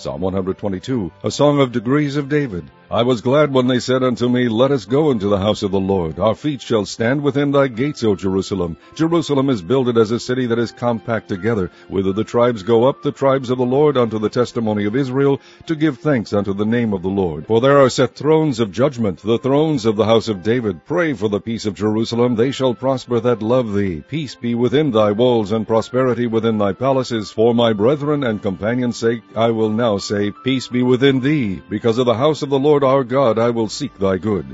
Psalm 122, a song of degrees of David. I was glad when they said unto me, Let us go into the house of the Lord. Our feet shall stand within thy gates, O Jerusalem. Jerusalem is builded as a city that is compact together, whither the tribes go up, the tribes of the Lord, unto the testimony of Israel, to give thanks unto the name of the Lord. For there are set thrones of judgment, the thrones of the house of David. Pray for the peace of Jerusalem. They shall prosper that love thee. Peace be within thy walls, and prosperity within thy palaces. For my brethren and companions' sake, I will now say, Peace be within thee. Because of the house of the Lord our God, I will seek thy good.